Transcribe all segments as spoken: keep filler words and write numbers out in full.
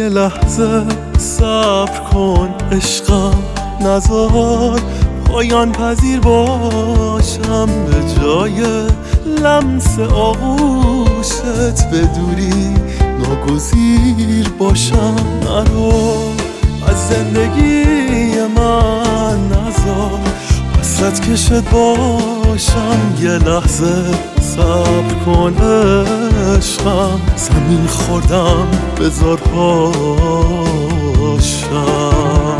یه لحظه صبر کن عشقم، نذار پایان پذیر باشم. به جای لمس آغوشت به دوری ناگزیر باشم. نرو از زندگی من، نذار حسرت کشت باشم. یه لحظه صبر کن عشقم، زمین خوردم بذار پاشم.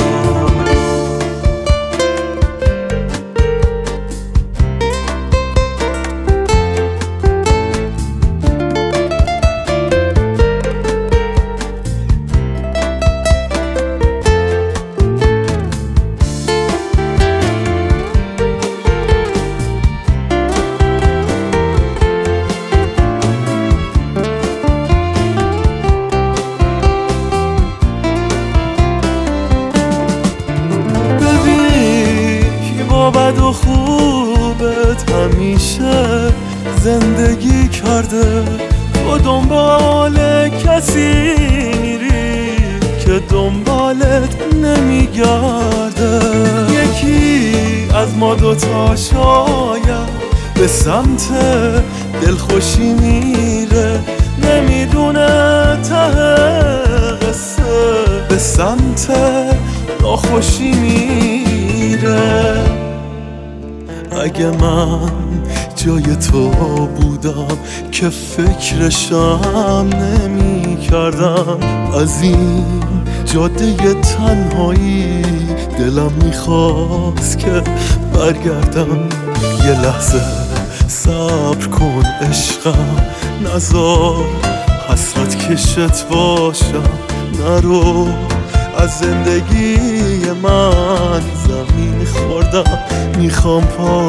بد و خوبت همیشه زندگی کرده، تو دنبال کسی میری که دنبالت نمیگرده. یکی از ما دوتا شاید به سمت دلخوشی میره، نمیدونه ته قصه به سمت ناخوشی میره. اگه من جای تو بودم که فکرشم نمی کردم، از این جاده تنهایی دلم میخواست که برگردم. یه لحظه صبر کن عشقم، نذار حسرت کشت باشم. نرو از زندگی من، زمین خوردم میخوام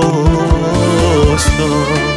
پاشم.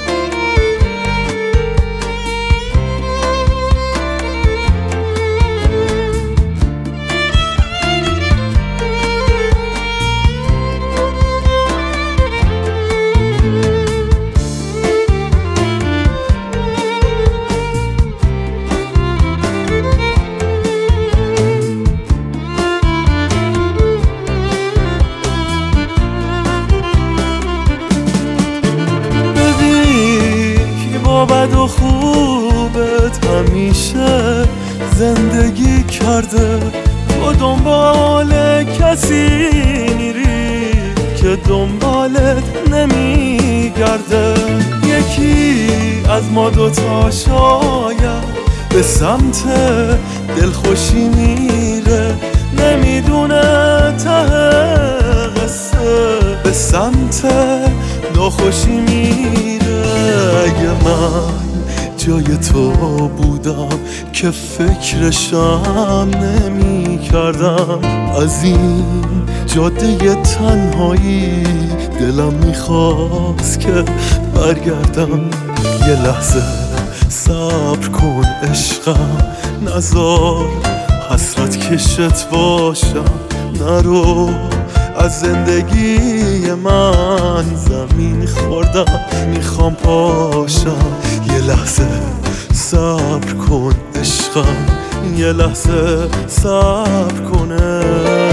بد و خوبت همیشه زندگی کرده، تو دنبال کسی میری که دنبالت نمیگرده. یکی از ما دوتا شاید به سمت دلخوشی میره، نمیدونه ته قصه به سمت ناخوشی میره. اگه من جای تو بودم که فکرشم نمی کردم، از این جاده تنهایی دلم میخواست که برگردم. یه لحظه صبر کن عشقم، نذار حسرت کشت باشم. نرو از زندگی من، زمین خوردم میخوام پاشم. یه لحظه صبر کن عشقم، یه لحظه صبر کن.